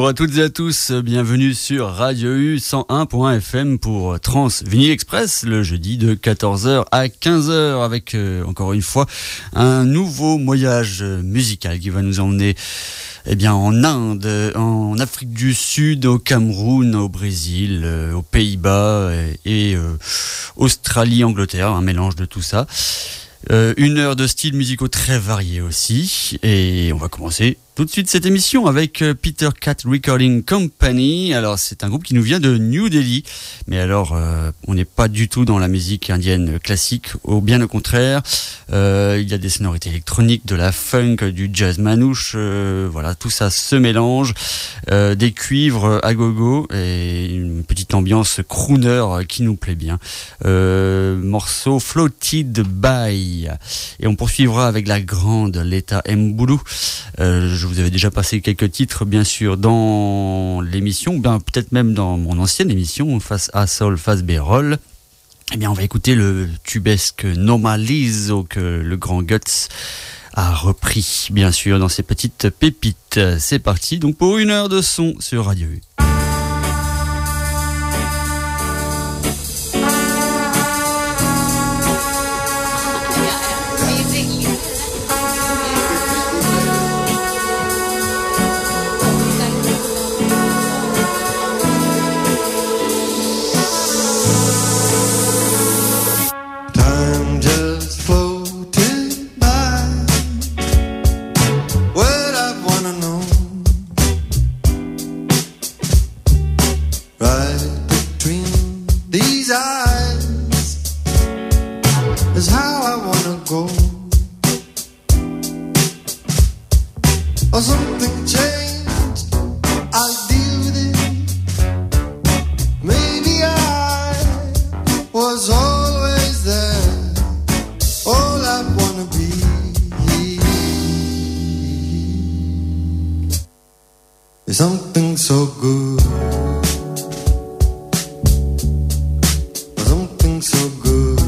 à toutes et à tous, bienvenue sur Radio U 101.fm pour Trans Vinyl Express, le jeudi de 14h à 15h avec encore une fois un nouveau voyage musical qui va nous emmener en Inde, en Afrique du Sud, au Cameroun, au Brésil, aux Pays-Bas et Australie, Angleterre, un mélange de tout ça. Une heure de styles musicaux très variés aussi, et on va commencer tout de suite cette émission avec Peter Cat Recording Company. Alors c'est un groupe qui nous vient de New Delhi, mais alors on n'est pas du tout dans la musique indienne classique, ou bien au contraire. Il y a des sonorités électroniques, de la funk, du jazz manouche, voilà, tout ça se mélange, des cuivres à gogo et une petite ambiance crooner qui nous plaît bien. Morceau Floated By, et on poursuivra avec la grande Leta Mbulu. Je vous avais déjà passé quelques titres, bien sûr, dans l'émission, peut-être même dans mon ancienne émission, Face A Sol, Face B Roll. Eh bien, on va écouter le tubesque Normalizo que le grand Guts a repris, bien sûr, dans ses petites pépites. C'est parti, donc, pour une heure de son sur Radio U. Something so good, something so good,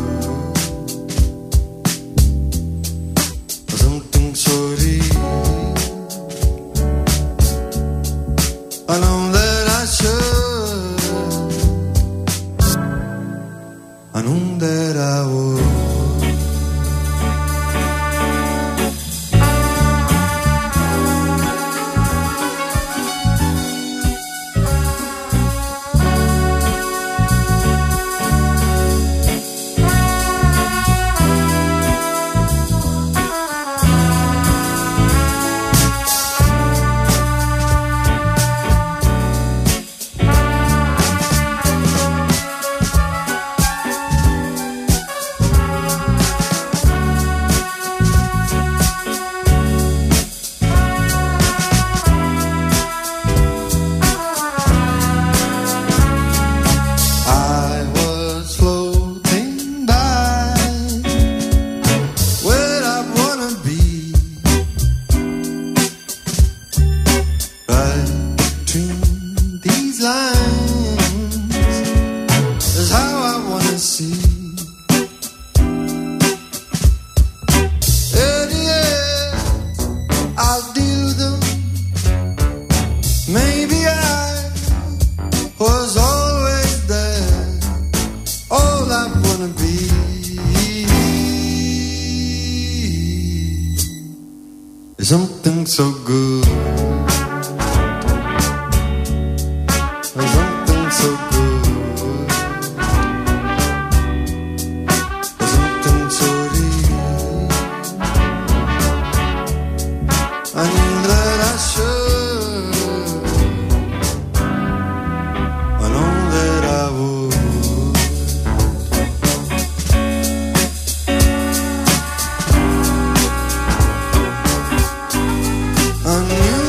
something so real. I know that I should, I know that I would. Something so good, something so good, something so real. I knew that I should, I know that I would. I knew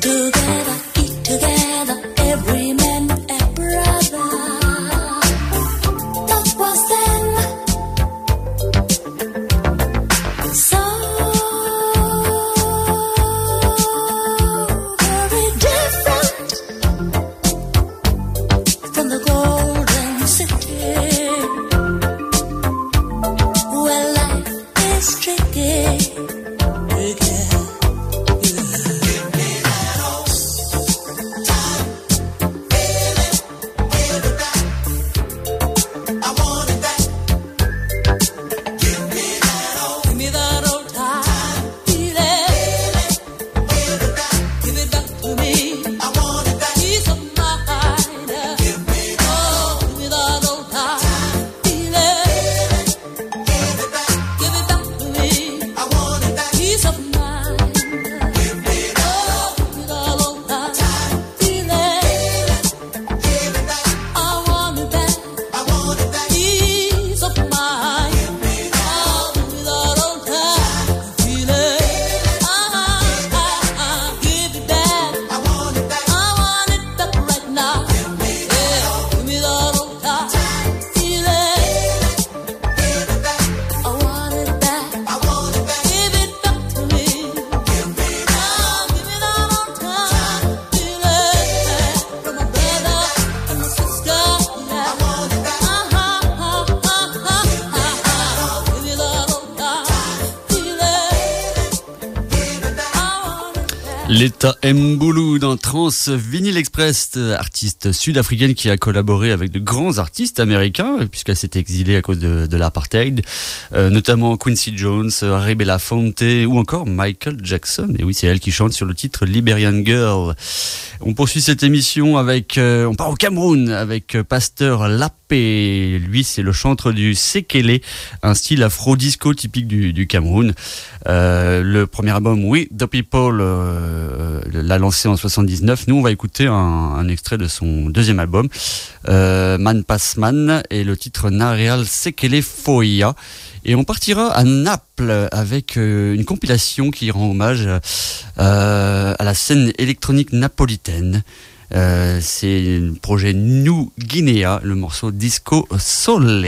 Letta Mbulu dans Trans Vinyl Express, artiste sud-africaine qui a collaboré avec de grands artistes américains puisqu'elle s'est exilée à cause de l'apartheid, notamment Quincy Jones, Harry Belafonte ou encore Michael Jackson. Et oui, c'est elle qui chante sur le titre Liberian Girl. On poursuit cette émission avec, on part au Cameroun avec Pasteur Lapé. Lui, c'est le chanteur du Sekele, un style afro-disco typique du Cameroun. Le premier album, We The People, l'a lancé en 79. Nous, on va écouter un extrait de son deuxième album, Man Pass Man, et le titre Nareal Sekele Foia. Et on partira à Naples avec une compilation qui rend hommage à la scène électronique napolitaine. C'est le projet New Guinea, le morceau Disco Sole.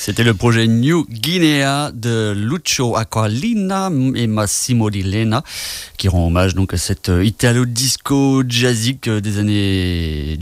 C'était le projet New Guinea de Lucio Aquilina et Massimo Di Lena qui rend hommage donc à cette italo-disco jazzy des années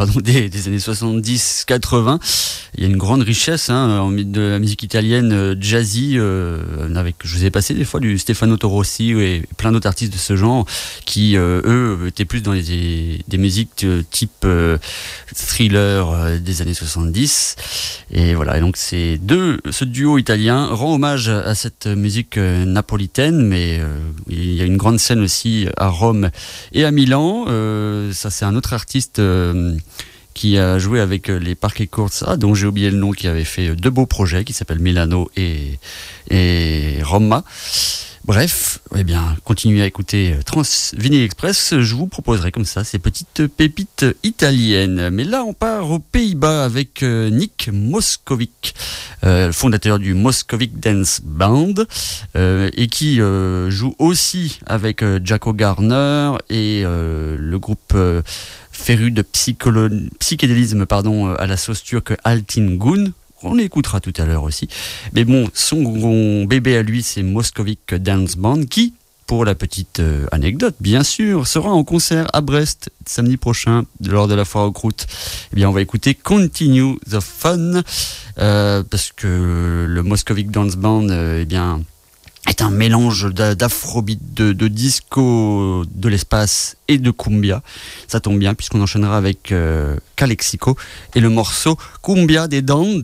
70-80. Il y a une grande richesse de la musique italienne jazzy avec, je vous ai passé des fois du Stefano Torossi et plein d'autres artistes de ce genre qui eux étaient plus dans des musiques type thriller des années 70 et voilà, et donc ce duo italien rend hommage à cette musique napolitaine, mais il y a une grande scène aussi à Rome et à Milan. Ça, c'est un autre artiste qui a joué avec les Parquet Courts, dont j'ai oublié le nom, qui avait fait 2 beaux projets qui s'appellent Milano et Roma. Bref, eh bien, continuez à écouter Trans-Vinyl Express. Je vous proposerai comme ça ces petites pépites italiennes. Mais là, on part aux Pays-Bas avec Nick Moscovic, fondateur du Moscovic Dance Band, et qui joue aussi avec Jaco Garner et le groupe féru de psychédélisme à la sauce turque Altingun. On écoutera tout à l'heure aussi. Mais bon, son bébé à lui, c'est Moscovic Dance Band, qui, pour la petite anecdote, bien sûr, sera en concert à Brest samedi prochain, lors de la foire aux croûtes. Eh bien, on va écouter Continue the Fun, parce que le Moscovic Dance Band, est un mélange d'afrobeat, de disco de l'espace et de cumbia. Ça tombe bien puisqu'on enchaînera avec Calexico et le morceau Cumbia de Donde.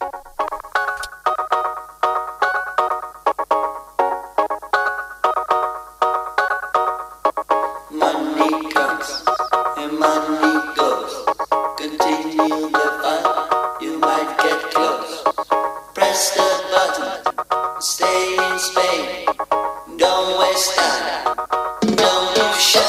Stay in Spain, don't waste time, don't lose shot.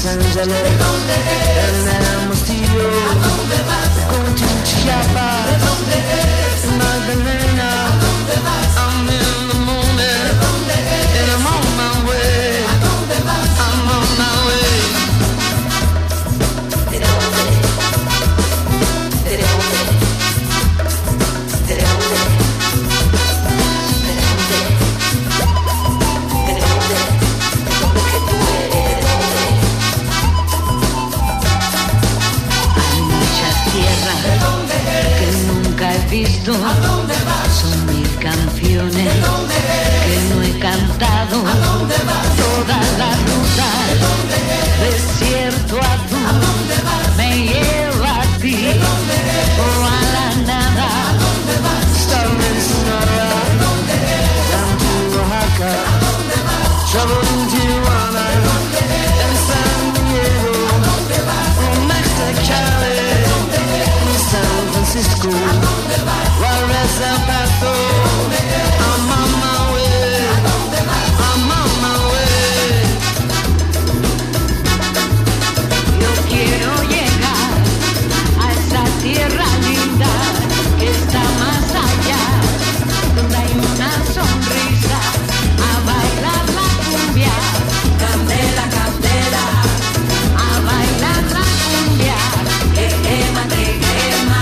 Angeles, en Hermosillo, going to Chiapas, Magdalena. I'm in the moment, and I'm on my way. I'm on my way. Visto, son mil canciones que no he cantado, todas las rutas, desierto azul, me lleva a ti o a la nada, Starry Sonora, down to Oaxaca, trouble in Tijuana, and San Diego, Mexicali, San Francisco. Juárez, El Paso, I'm on my way, I'm on my way. Yo quiero llegar a esa tierra linda que está más allá, donde hay una sonrisa, a bailar la cumbia, candela, candela, a bailar la cumbia, que quema, te quema.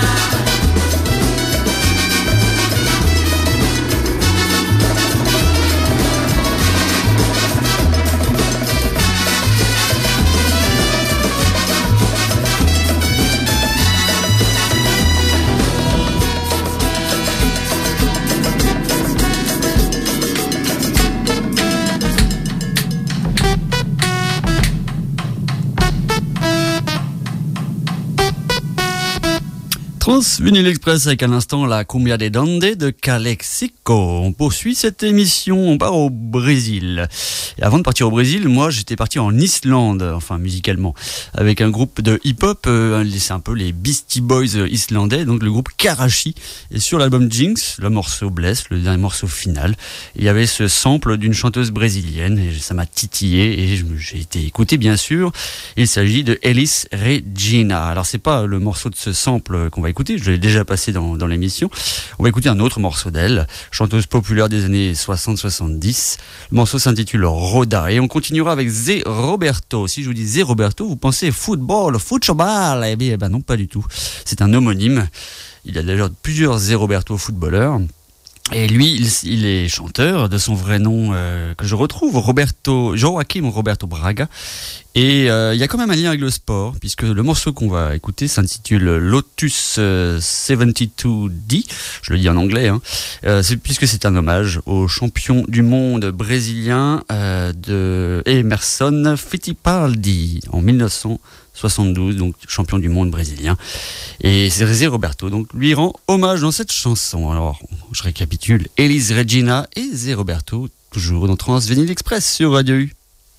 Trans-Vinyl Express avec à l'instant la Cumbia de Donde de Calexico. On poursuit cette émission, on part au Brésil. Et avant de partir au Brésil, moi j'étais parti en Islande, enfin musicalement, avec un groupe de hip-hop, c'est un peu les Beastie Boys islandais, donc le groupe Karachi. Et sur l'album Jinx, le morceau Bless, le dernier morceau final, il y avait ce sample d'une chanteuse brésilienne et ça m'a titillé et j'ai été écouté bien sûr. Il s'agit de Elis Regina. Alors c'est pas le morceau de ce sample qu'on va écouter, je l'ai déjà passé dans l'émission. On va écouter un autre morceau d'elle, chanteuse populaire des années 60-70. Le morceau s'intitule Roda et on continuera avec Zé Roberto. Si je vous dis Zé Roberto, vous pensez football, football. Eh bien non, pas du tout. C'est un homonyme. Il y a d'ailleurs plusieurs Zé Roberto footballeurs. Et lui, il est chanteur de son vrai nom que je retrouve, Joaquim Roberto Braga. Et il y a quand même un lien avec le sport, puisque le morceau qu'on va écouter s'intitule Lotus 72D, je le dis en anglais, puisque c'est un hommage au champion du monde brésilien de Emerson Fittipaldi en 1972, donc champion du monde brésilien. Et c'est Zé Roberto, donc lui rend hommage dans cette chanson. Alors, je récapitule, Elis Regina et Zé Roberto, toujours dans Trans-Vinyl Express sur Radio U.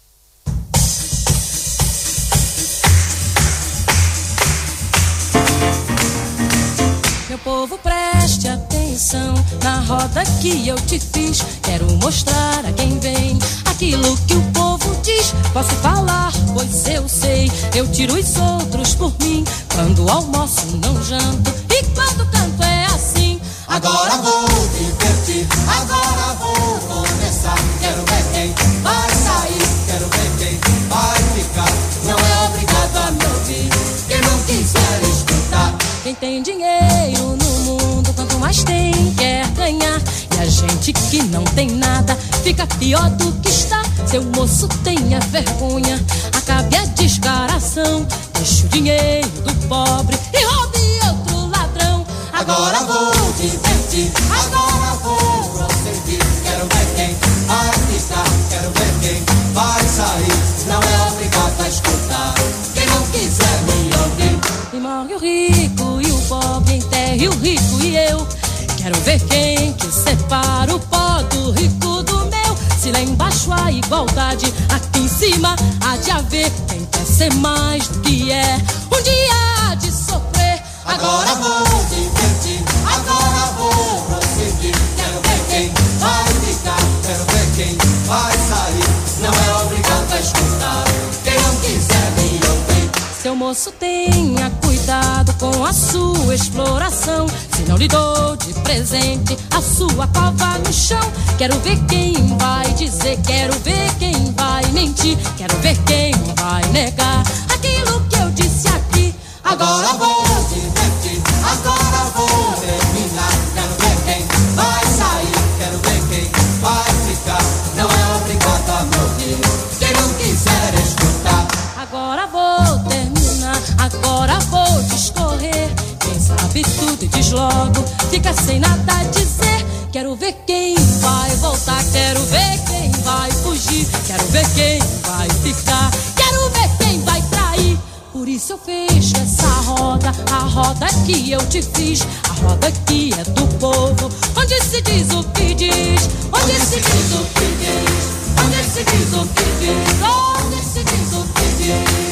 Meu povo, preste atenção na roda que eu te fiz. Quero mostrar a quem vem aquilo que o povo diz. Posso falar, pois eu sei. Eu tiro os outros por mim. Quando almoço não janto e quando canto é assim. Agora vou divertir, agora vou começar. Quero ver quem vai sair, quero ver quem vai ficar. Não é obrigado a me ouvir, quem não quiser escutar. Quem tem dinheiro no mundo, quanto mais tem, quer ganhar. E a gente que não tem nada, fica pior do que está. Seu moço tenha vergonha, acabe a descaração. Deixe o dinheiro do pobre e roube outro ladrão. Agora vou divertir, agora vou prosseguir. Quero ver quem vai ficar, quero ver quem vai sair. Não é obrigado a escutar, quem não quiser me ouvir. E morre o rico e o pobre, enterre o rico e eu. Quero ver quem que separa o pó do rico do meu. Se lá embaixo há igualdade, aqui em cima há de haver quem quer ser mais do que é. Um dia há de sofrer. Agora vou divertir, agora vou prosseguir. Quero ver quem vai ficar, quero ver quem vai sair. Não é obrigado a escutar, quem não quiser me moço, tenha cuidado com a sua exploração. Se não lhe dou de presente a sua cova no chão. Quero ver quem vai dizer, quero ver quem vai mentir, quero ver quem vai negar aquilo que eu disse aqui. Agora vou divertir, agora vou terminar. Quero ver quem vai sair, quero ver quem vai ficar. Não é obrigado a me ouvir, quem não quiser escutar. Agora vou terminar, agora vou discorrer. Quem sabe tudo e diz logo, fica sem nada a dizer. Quero ver quem vai voltar, quero ver quem vai fugir, quero ver quem vai ficar, quero ver quem vai trair. Por isso eu fecho essa roda, a roda que eu te fiz, a roda que é do povo, onde se diz o que diz, onde se diz o que diz, onde se diz o que diz, onde se diz o que diz.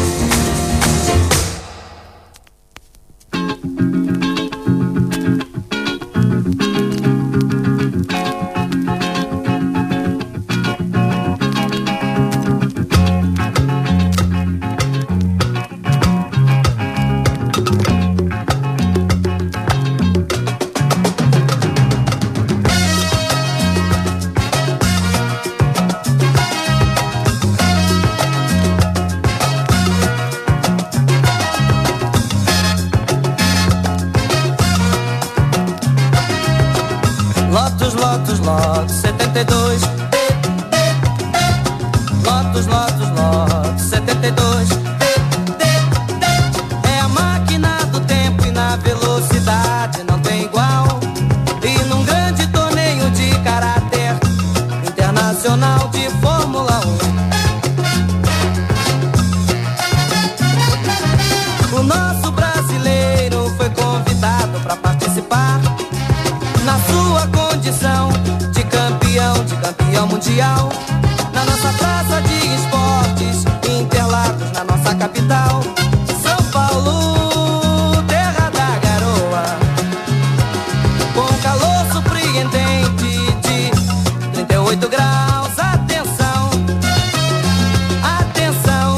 Lotus 72. Lotus 72. É a máquina do tempo e na velocidade não tem igual. E num grande torneio de caráter internacional de Fórmula 1, o nosso brasileiro foi convidado para participar na sua condição de campeão mundial. Na nossa praça de esportes, Interlagos, na nossa capital, São Paulo, terra da garoa, com calor surpreendente de 38 graus. Atenção, atenção,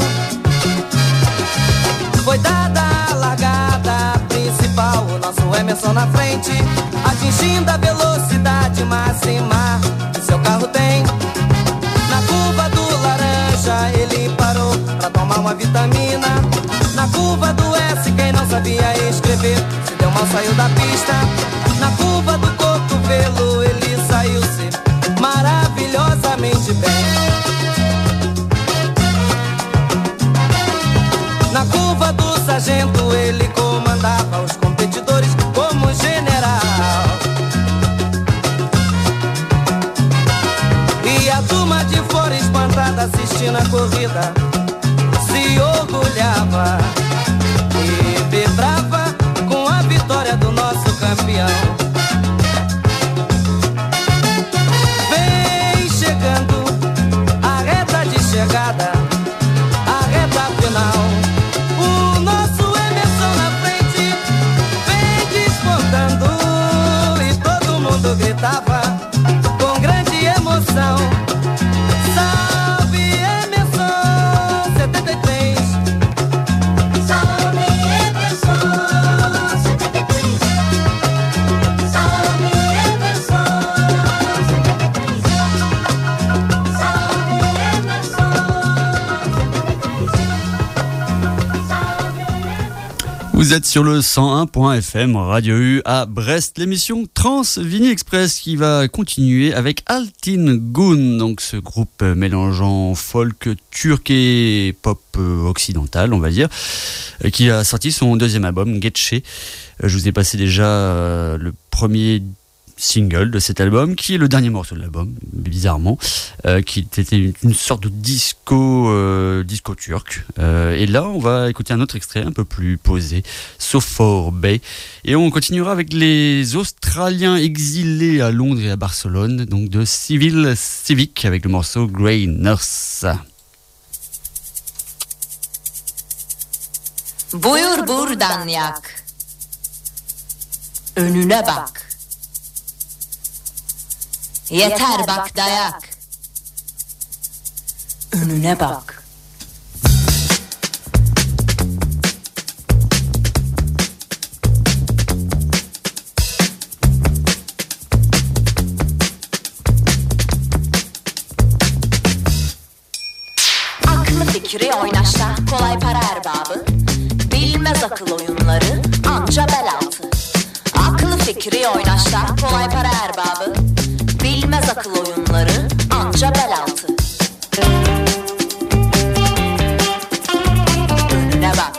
foi dada a largada principal, o nosso Emerson na frente, atingindo a velocidade máxima que seu carro tem. Na curva do laranja ele parou pra tomar uma vitamina. Na curva do S quem não sabia escrever se deu mal, saiu da pista. Na curva do cotovelo ele saiu-se maravilhosamente bem. Na curva do sargento ele comandava os competidores como general. E a turma de fora espantada assistindo a corrida se orgulhava e vibrava com a vitória do nosso campeão. Vem chegando a reta de chegada, a reta final. O nosso Emerson na frente vem despontando e todo mundo gritava com grande emoção: salve Emerson 73, salve Emerson 73, salve Emerson 73, salve Emerson. Vous êtes sur le 101.fm Radio U à Brest, l'émission Trans Vini Express qui va continuer avec Altin Gun, donc ce groupe mélangeant folk turc et pop occidental, on va dire, qui a sorti son deuxième album, Getche. Je vous ai passé déjà le premier single de cet album, qui est le dernier morceau de l'album, bizarrement, qui était une sorte de disco turc. Et là, on va écouter un autre extrait un peu plus posé, Sofor Bay. Et on continuera avec les Australiens exilés à Londres et à Barcelone, donc de Civil Civic, avec le morceau Grey Nurse. Buyur buradan yak, önüne bak. Yeter bak dayak, önüne bak. Aklı fikri oynaşta kolay para erbabı. Bilmez akıl oyunları anca bel altı. Aklı fikri oynaşta kolay para erbabı. Bilmez akıl oyunları anca bel altı. Önüne bak.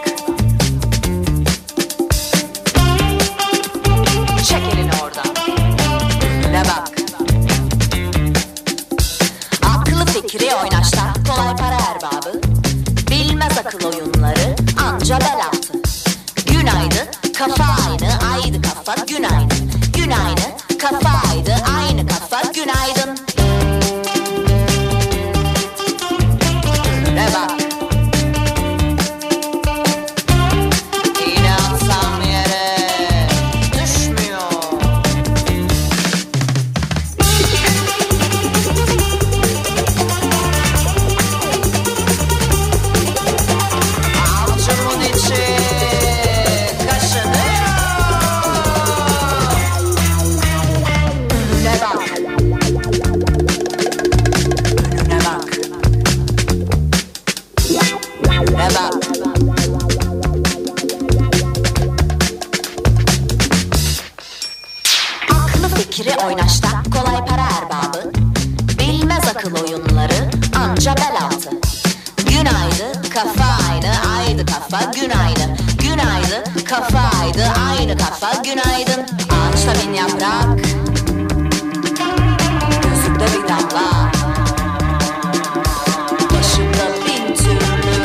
Çek elini oradan. Önüne bak. Aklı fikri oynaşta kolay para erbabı. Bilmez akıl oyunları anca bel altı. Günaydın kafa aynı aydı kafa günaydın. Günaydın kafa aydı aynı kafa günaydın. Önüne bak. İğne atsam yere düşmüyor. Avcumun içi kaşınıyor. Önüne bak. Önüne bak. Önüne bak. Aklı fikri oynaşta kolay para erbabı. Bilmez akıl oyunları anca bel altı. Günaydın kafa aynı aydı kafa günaydın. Günaydın kafa aydı aynı kafa günaydın. Ağaçta bin yaprak, gözümde bir damla, başımda bin türlü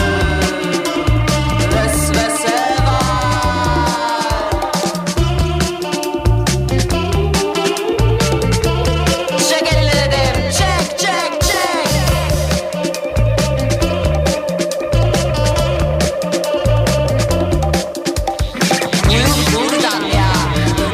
vesvese var. Çek elini dedim, çek çek çek. Buyur buradan ya.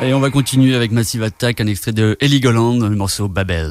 Et on va continuer avec Massive Attack, un extrait de Heligoland, le morceau Babel.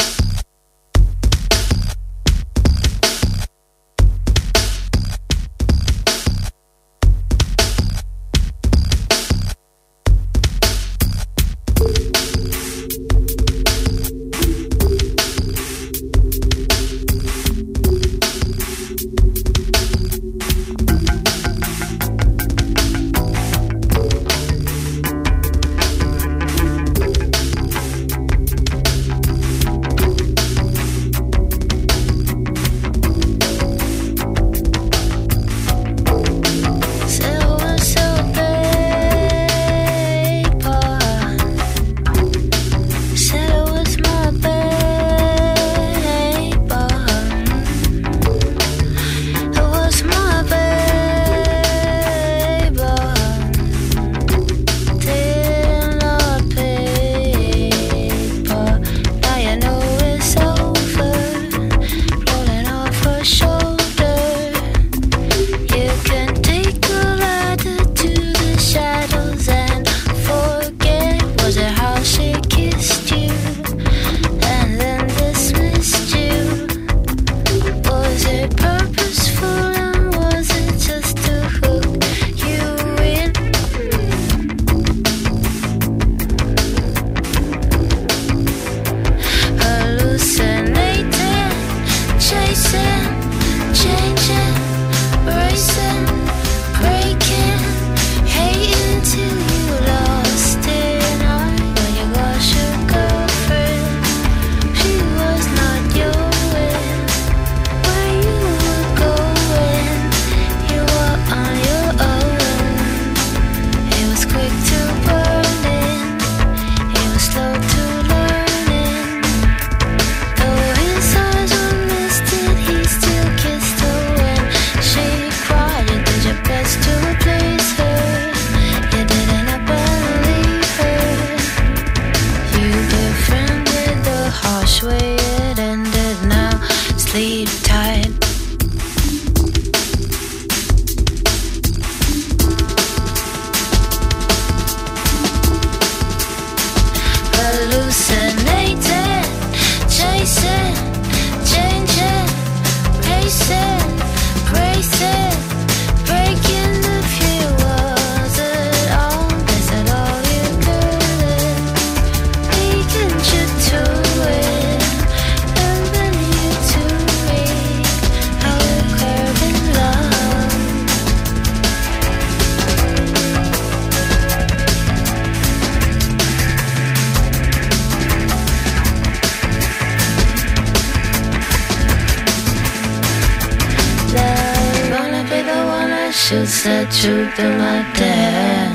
should set truth in my dad.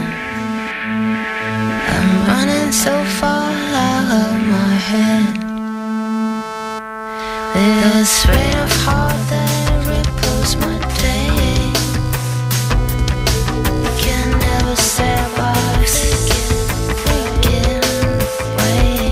I'm running so far out of my head. This rain of heart that ripples my day. Can never say about freaking way.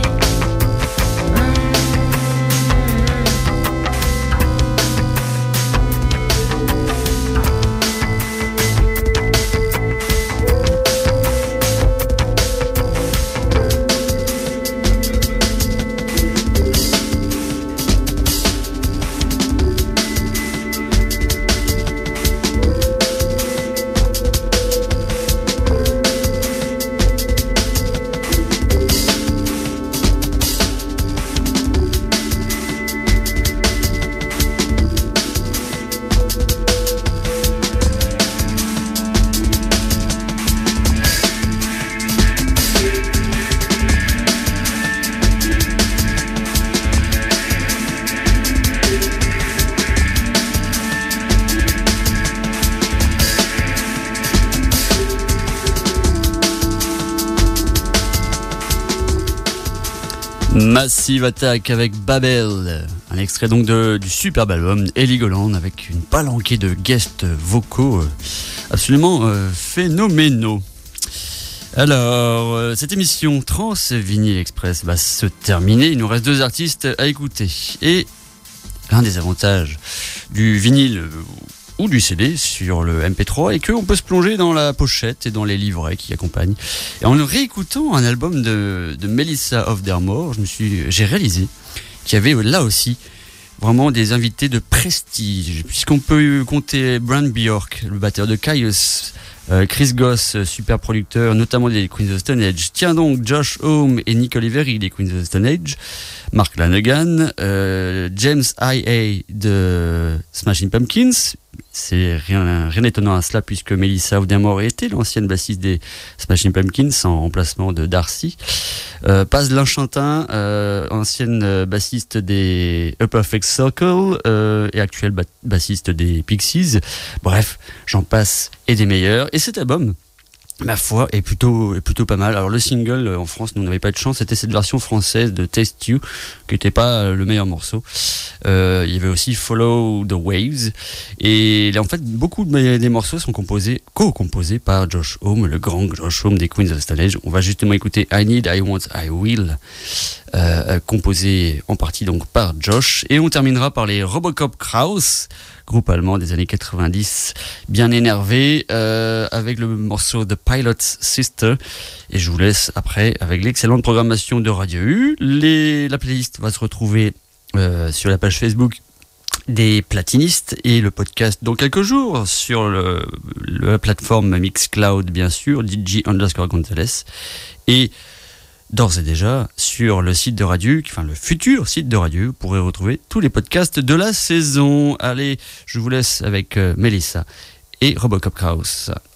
Massive Attack avec Babel, un extrait donc du superbe album Heligoland avec une palanquée de guests vocaux absolument phénoménaux. Alors, cette émission Trans Vinyl Express va se terminer, il nous reste 2 artistes à écouter. Et l'un des avantages du vinyle, ou du CD sur le MP3 et qu'on peut se plonger dans la pochette et dans les livrets qui accompagnent. Et en réécoutant un album de Melissa Aufdermoor, j'ai réalisé qu'il y avait là aussi vraiment des invités de prestige, puisqu'on peut compter Brand Bjork, le batteur de Kyuss, Chris Goss, super producteur, notamment des Queens of the Stone Age. Tiens donc, Josh Homme et Nick Oliveri des Queens of the Stone Age, Mark Lanegan, James I.A. de Smashing Pumpkins. C'est rien d'étonnant à cela puisque Melissa Aufdermoor était l'ancienne bassiste des Smashing Pumpkins en remplacement de Darcy. Paz Linchantin, ancienne bassiste des A Perfect Circle et actuelle bassiste des Pixies. Bref, j'en passe et des meilleurs. Et cet album, ma foi, est plutôt pas mal. Alors le single en France, nous n'avons pas de chance, c'était cette version française de Taste You qui n'était pas le meilleur morceau. Il y avait aussi Follow the Waves. Et là, en fait, beaucoup des morceaux sont co-composés par Josh Homme, le grand Josh Homme des Queens of the Stone Age. On va justement écouter I Need, I Want, I Will, composé en partie donc par Josh. Et on terminera par les Robocop Kraus, groupe allemand des années 90, bien énervé, avec le morceau The Pilot's Sister. Et je vous laisse après avec l'excellente programmation de Radio U. La playlist va se retrouver sur la page Facebook des platinistes et le podcast dans quelques jours sur la plateforme Mixcloud, bien sûr, DJ_Gonzalez. Et d'ores et déjà, sur le site de Radio, enfin le futur site de Radio, vous pourrez retrouver tous les podcasts de la saison. Allez, je vous laisse avec Melissa et Robocop Kraus.